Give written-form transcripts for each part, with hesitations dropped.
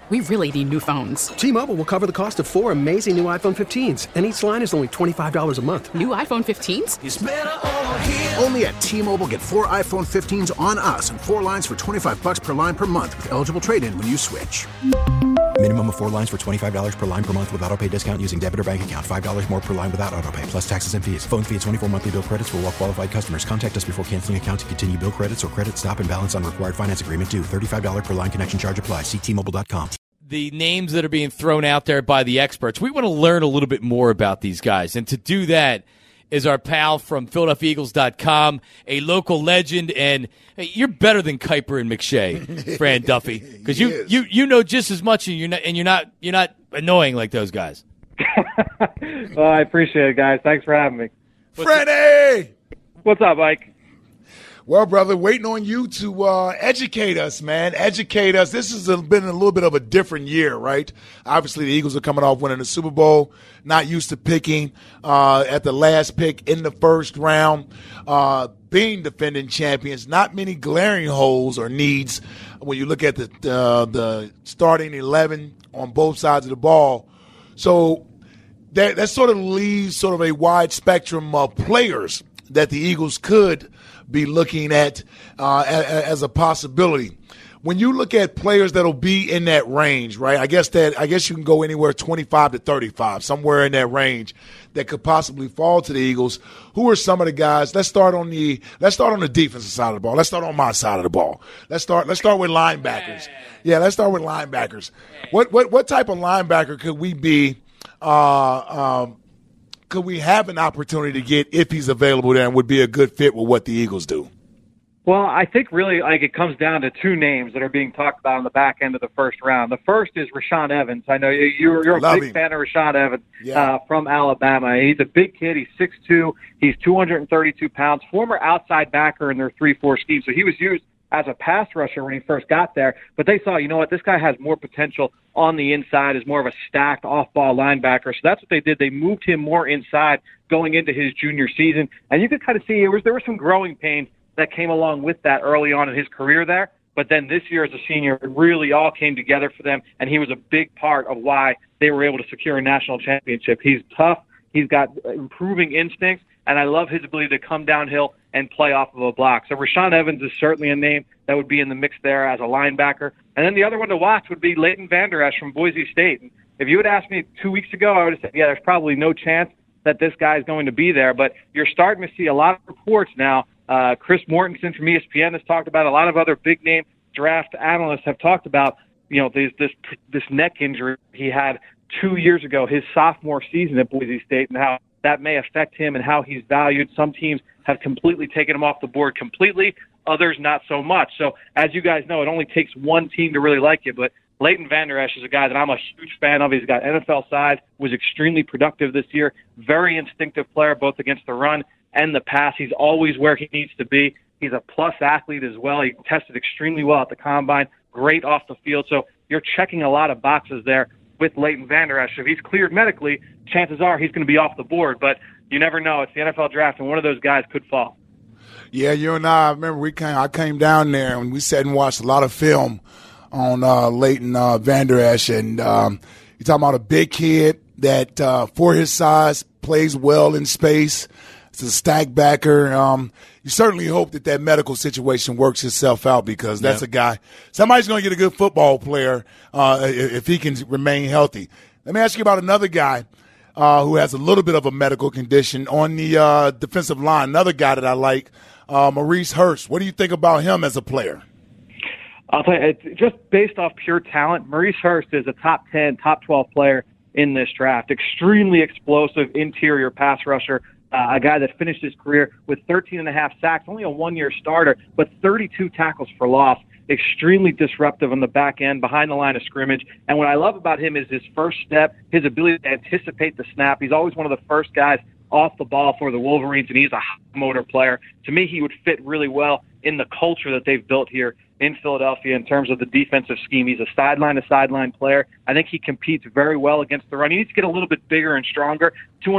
We really need new phones. T-Mobile will cover the cost of 4 amazing new iPhone 15s, and each line is only $25 a month. New iPhone 15s? It's better over here. Only at T-Mobile, get 4 iPhone 15s on us and 4 lines for $25 per line per month with eligible trade-in when you switch. Minimum of 4 lines for $25 per line per month with autopay discount using debit or bank account. $5 more per line without autopay, plus taxes and fees. Phone fee at 24 monthly bill credits for well-qualified customers. Contact us before canceling account to continue bill credits or credit stop and balance on required finance agreement due. $35 per line connection charge applies. See T-Mobile.com. The names that are being thrown out there by the experts, we want to learn a little bit more about these guys. And to do that is our pal from PhiladelphiaEagles.com, a local legend, and hey, you're better than Kuiper and McShay, Fran Duffy, because you know just as much, and you're not annoying like those guys. Well, I appreciate it, guys. Thanks for having me. Freddie! What's up, Mike? Well, brother, waiting on you to educate us, man. Educate us. This has been a little bit of a different year, right? Obviously, the Eagles are coming off winning the Super Bowl, not used to picking at the last pick in the first round, being defending champions. Not many glaring holes or needs when you look at the starting 11 on both sides of the ball. So that sort of leaves sort of a wide spectrum of players that the Eagles could be looking at as a possibility. When you look at players that'll be in that range, right? I guess you can go anywhere 25 to 35, somewhere in that range that could possibly fall to the Eagles. Who are some of the guys? Let's start on the defensive side of the ball. Let's start on my side of the ball. Let's start with linebackers. Yeah, let's start with linebackers. What type of linebacker could we be? Could we have an opportunity to get if he's available there and would be a good fit with what the Eagles do? Well, I think really it comes down to two names that are being talked about on the back end of the first round. The first is Rashaan Evans. I know you're a big fan of Rashaan Evans from Alabama. He's a big kid. He's 6'2". He's 232 pounds, former outside backer in their 3-4 scheme. So he was used as a pass rusher when he first got there, but they saw, you know what, this guy has more potential on the inside, is more of a stacked off-ball linebacker. So that's what they did. They moved him more inside going into his junior season, and you could kind of see there was some growing pains that came along with that early on in his career there. But then this year as a senior, it really all came together for them, and he was a big part of why they were able to secure a national championship. He's tough. He's got improving instincts, and I love his ability to come downhill and play off of a block. So Rashaan Evans is certainly a name that would be in the mix there as a linebacker. And then the other one to watch would be Leighton Vander Esch from Boise State. And if you had asked me 2 weeks ago, I would have said, yeah, there's probably no chance that this guy is going to be there. But you're starting to see a lot of reports now. Chris Mortensen from ESPN has talked about, a lot of other big-name draft analysts have talked about, you know, this neck injury he had 2 years ago, his sophomore season at Boise State, and how that may affect him and how he's valued. Some teams have completely taken him off the board completely, others not so much. So as you guys know, it only takes one team to really like you, but Leighton Vander Esch is a guy that I'm a huge fan of. He's got NFL size, was extremely productive this year, very instinctive player both against the run and the pass. He's always where he needs to be. He's a plus athlete as well. He tested extremely well at the combine, great off the field. So you're checking a lot of boxes there with Leighton Vander Esch. If he's cleared medically, chances are he's going to be off the board. But you never know. It's the NFL draft, and one of those guys could fall. Yeah, you and I remember I came down there and we sat and watched a lot of film on Leighton Vander Esch. And you're talking about a big kid that, for his size, plays well in space. It's a stack backer. You certainly hope that medical situation works itself out, because that's a guy. Somebody's going to get a good football player if he can remain healthy. Let me ask you about another guy who has a little bit of a medical condition on the defensive line. Another guy that I like, Maurice Hurst. What do you think about him as a player? I'll tell you, just based off pure talent, Maurice Hurst is a top 10, top 12 player in this draft. Extremely explosive interior pass rusher. A guy that finished his career with 13.5 sacks, only a 1-year starter, but 32 tackles for loss. Extremely disruptive on the back end, behind the line of scrimmage. And what I love about him is his first step, his ability to anticipate the snap. He's always one of the first guys off the ball for the Wolverines, and he's a high motor player. To me, he would fit really well in the culture that they've built here in Philadelphia in terms of the defensive scheme. He's a sideline-to-sideline player. I think he competes very well against the run. He needs to get a little bit bigger and stronger.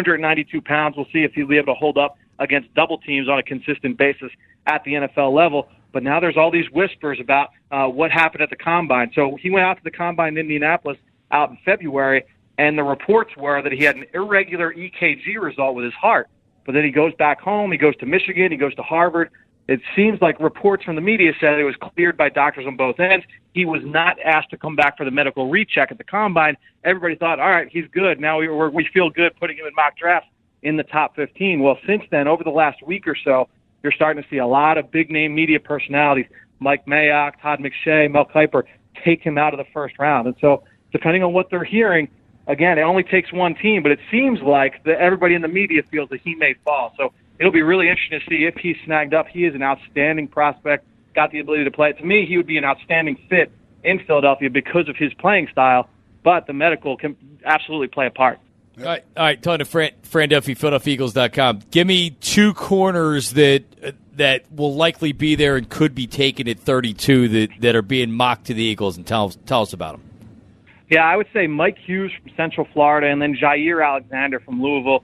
292 pounds. We'll see if he'll be able to hold up against double teams on a consistent basis at the NFL level. But now there's all these whispers about what happened at the Combine. So he went out to the Combine in Indianapolis out in February, and the reports were that he had an irregular EKG result with his heart. But then he goes back home, he goes to Michigan, he goes to Harvard. It seems like reports from the media said it was cleared by doctors on both ends. He was not asked to come back for the medical recheck at the Combine. Everybody thought, all right, he's good. Now we feel good putting him in mock drafts in the top 15. Well, since then, over the last week or so, you're starting to see a lot of big-name media personalities, Mike Mayock, Todd McShay, Mel Kiper, take him out of the first round. And so depending on what they're hearing, again, it only takes one team, but it seems like everybody in the media feels that he may fall. So it'll be really interesting to see if he's snagged up. He is an outstanding prospect, got the ability to play. To me, he would be an outstanding fit in Philadelphia because of his playing style, but the medical can absolutely play a part. All right, talking to Fran Duffy, PhiladelphiaEagles.com. Give me two corners that will likely be there and could be taken at 32 that are being mocked to the Eagles, and tell us about them. Yeah, I would say Mike Hughes from Central Florida and then Jair Alexander from Louisville.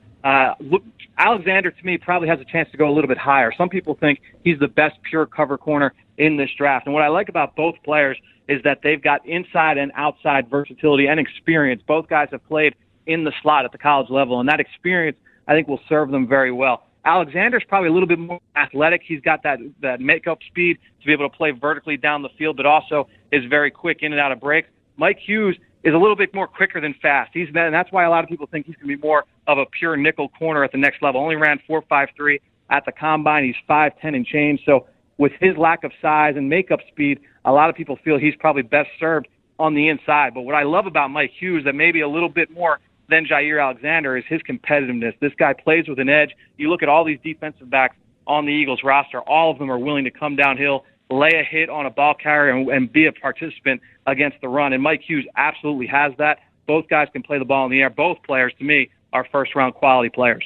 Alexander, to me, probably has a chance to go a little bit higher. Some people think he's the best pure cover corner in this draft. And what I like about both players is that they've got inside and outside versatility and experience. Both guys have played in the slot at the college level, and that experience, I think, will serve them very well. Alexander's probably a little bit more athletic. He's got that makeup speed to be able to play vertically down the field, but also is very quick in and out of breaks. Mike Hughes is a little bit more quicker than fast. And that's why a lot of people think he's going to be more of a pure nickel corner at the next level. Only ran 4.53 at the Combine. He's 5'10" and change. So with his lack of size and makeup speed, a lot of people feel he's probably best served on the inside. But what I love about Mike Hughes, that maybe a little bit more than Jair Alexander, is his competitiveness. This guy plays with an edge. You look at all these defensive backs on the Eagles roster, all of them are willing to come downhill, lay a hit on a ball carrier, and be a participant against the run. And Mike Hughes absolutely has that. Both guys can play the ball in the air. Both players, to me, are first-round quality players.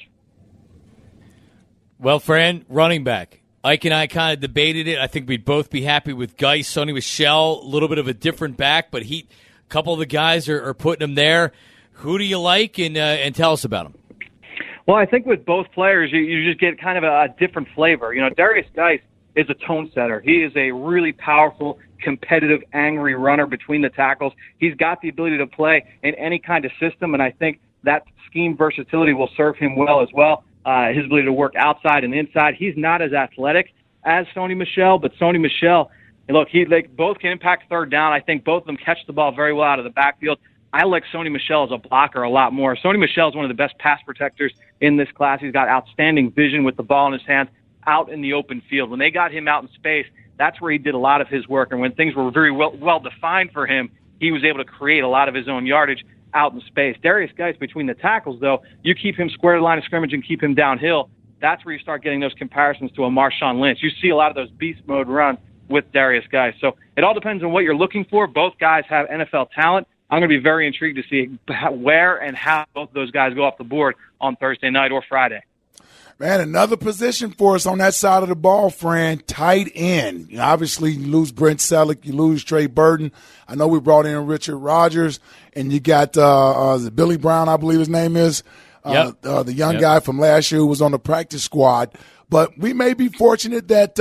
Well, Fran, running back. Ike and I kind of debated it. I think we'd both be happy with Geis. Sony Michel, a little bit of a different back, but a couple of the guys are putting him there. Who do you like, and tell us about him? Well, I think with both players, you just get kind of a different flavor. You know, Darius Geis is a tone setter. He is a really powerful, competitive, angry runner between the tackles. He's got the ability to play in any kind of system, and I think that scheme versatility will serve him well as well. His ability to work outside and inside. He's not as athletic as Sony Michel, but Sony Michel, look, they both can impact third down. I think both of them catch the ball very well out of the backfield. I like Sony Michel as a blocker a lot more. Sony Michel is one of the best pass protectors in this class. He's got outstanding vision with the ball in his hands out in the open field. When they got him out in space, that's where he did a lot of his work. And when things were very well defined for him, he was able to create a lot of his own yardage out in space. Darius Geis, between the tackles, though, you keep him square to the line of scrimmage and keep him downhill. That's where you start getting those comparisons to a Marshawn Lynch. You see a lot of those beast mode runs with Darius Geis. So it all depends on what you're looking for. Both guys have NFL talent. I'm going to be very intrigued to see where and how both of those guys go off the board on Thursday night or Friday. Man, another position for us on that side of the ball, Fran, tight end. You know, obviously, you lose Brent Selleck, you lose Trey Burton. I know we brought in Richard Rodgers, and you got Billy Brown, I believe his name is, the young guy from last year who was on the practice squad. But we may be fortunate that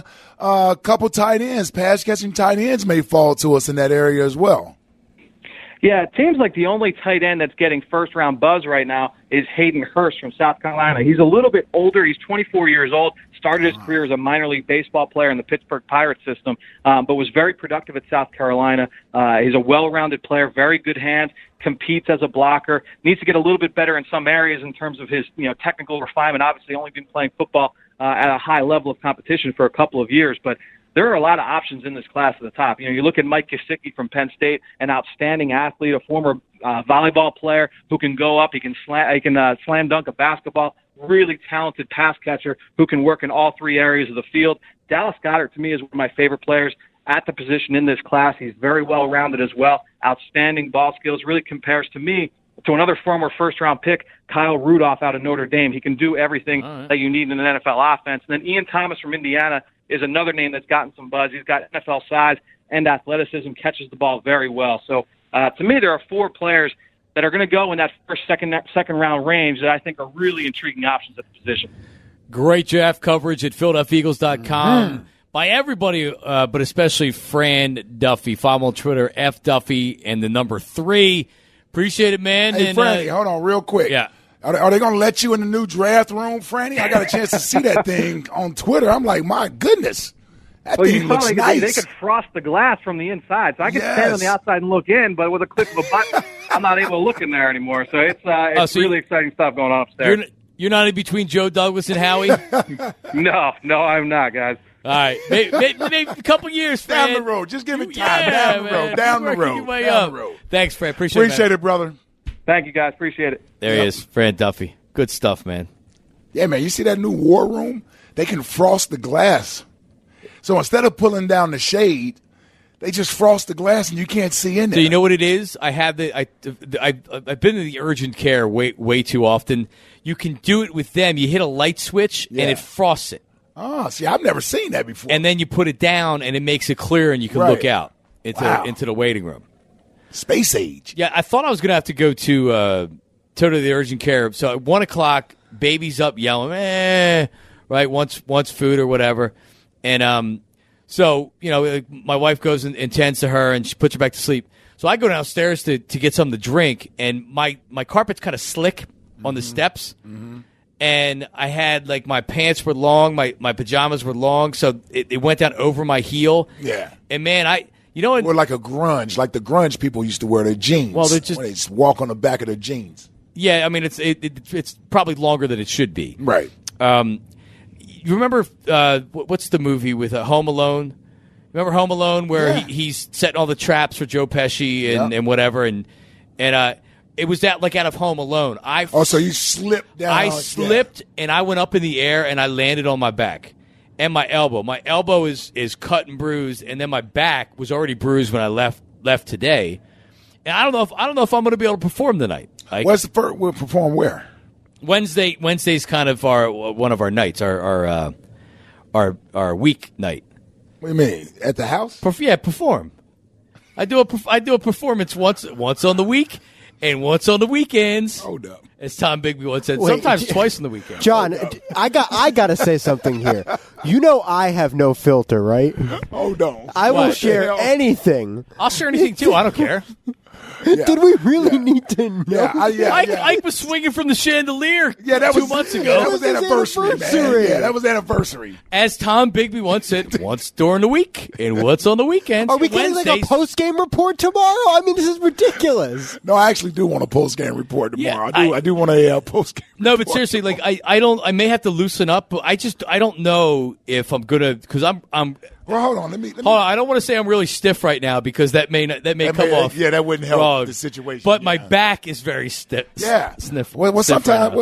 a couple tight ends, pass-catching tight ends may fall to us in that area as well. Yeah, it seems like the only tight end that's getting first-round buzz right now is Hayden Hurst from South Carolina. He's a little bit older. He's 24 years old, started his career as a minor league baseball player in the Pittsburgh Pirates system, but was very productive at South Carolina. He's a well-rounded player, very good hands, competes as a blocker, needs to get a little bit better in some areas in terms of his technical refinement. Obviously, only been playing football at a high level of competition for a couple of years, but there are a lot of options in this class at the top. You look at Mike Gesicki from Penn State, an outstanding athlete, a former volleyball player who can go up, he can slam dunk a basketball, really talented pass catcher who can work in all three areas of the field. Dallas Goedert, to me, is one of my favorite players at the position in this class. He's very well-rounded as well, outstanding ball skills, really compares to me to another former first-round pick, Kyle Rudolph out of Notre Dame. He can do everything that you need in an NFL offense. And then Ian Thomas from Indiana is another name that's gotten some buzz. He's got NFL size and athleticism, catches the ball very well. So to me, there are four players that are going to go in that second round range that I think are really intriguing options at the position. Great draft coverage at PhiladelphiaEagles.com. by everybody, but especially Fran Duffy. Follow him on Twitter, FDuffy, and the number 3. Appreciate it, man. Hey, and, Franny, hold on real quick. Yeah. Are they going to let you in the new draft room, Franny? I got a chance to see that thing on Twitter. I'm like, my goodness. That thing looks nice. They could frost the glass from the inside. So I can stand on the outside and look in, but with a click of a button, I'm not able to look in there anymore. So it's really exciting stuff going on upstairs. You're not in between Joe Douglas and Howie? No, I'm not, guys. All right. Maybe a couple years, Fran. Down the road. Just give me time. Down the road. Thanks, Fran. Appreciate it, brother. Thank you, guys. Appreciate it. There he is, Fran Duffy. Good stuff, man. Yeah, man. You see that new war room? They can frost the glass. So instead of pulling down the shade, they just frost the glass and you can't see in there. So you know what it is? I've been in the urgent care way too often. You can do it with them. You hit a light switch and it frosts it. Oh, see, I've never seen that before. And then you put it down and it makes it clear and you can look out into the waiting room. Space age. Yeah, I thought I was going to have to go to the urgent care. So at 1 o'clock, baby's up yelling, right, wants food or whatever. And so, my wife goes and tends to her, and she puts her back to sleep. So I go downstairs to get something to drink, and my carpet's kind of slick on the steps. Mm-hmm. And I had, my pants were long, my pajamas were long, so it went down over my heel. Yeah. And, man, or like a grunge, like the grunge people used to wear their jeans. Well, they just walk on the back of their jeans. Yeah, I mean, it's probably longer than it should be. Right. You remember what's the movie with Home Alone? Remember Home Alone where he's setting all the traps for Joe Pesci and whatever, and it was that out of Home Alone. So you slipped down. I slipped and I went up in the air and I landed on my back and my elbow. My elbow is cut and bruised, and then my back was already bruised when I left today. And I don't know if I'm going to be able to perform tonight. What's the first? We'll perform where? Wednesday's kind of one of our nights, our week night. What do you mean? At the house? Perform. I do a performance once on the week and once on the weekends. Hold up. As Tom Bigby once said, sometimes twice on the weekend. John, I got to say something here. I have no filter, right? Hold on. I will share anything. I'll share anything too. I don't care. Yeah. Did we really need to know? Ike was swinging from the chandelier 2 months ago. That was anniversary, man. Yeah, that was anniversary. As Tom Bigby once said, once during the week and once on the weekends. Are we getting a post-game report tomorrow? I mean, this is ridiculous. No, I actually do want a post-game report tomorrow. I do want a post-game report. No, but seriously, I may have to loosen up, but I don't know if I'm going to, because I'm well, hold on. Let me. Hold on. I don't want to say I'm really stiff right now because that may come off. Yeah, that wouldn't help wrong. The situation. But my back is very stiff. Yeah. Sniff. Well, sometimes,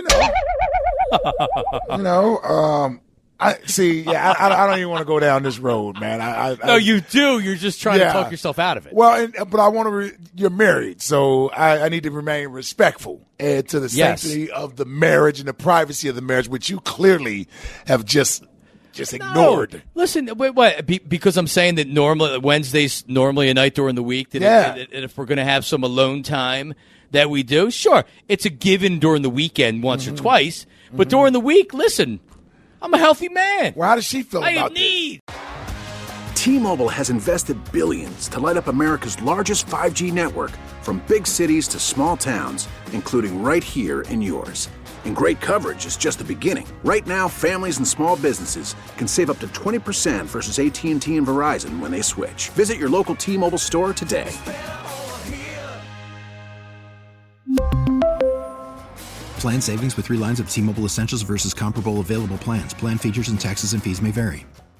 I see. Yeah, I don't even want to go down this road, man. No, you do. You're just trying to talk yourself out of it. Well, but I want to. You're married, so I need to remain respectful to the sanctity of the marriage and the privacy of the marriage, which you clearly have just ignored. No. Listen, what? Because I'm saying that Wednesday's normally a night during the week. And if we're going to have some alone time that we do, sure, it's a given during the weekend once or twice. But during the week, listen, I'm a healthy man. Well, how does she feel about this? T-Mobile has invested billions to light up America's largest 5G network, from big cities to small towns, including right here in yours. And great coverage is just the beginning. Right now, families and small businesses can save up to 20% versus AT&T and Verizon when they switch. Visit your local T-Mobile store today. Plan savings with 3 lines of T-Mobile Essentials versus comparable available plans. Plan features and taxes and fees may vary.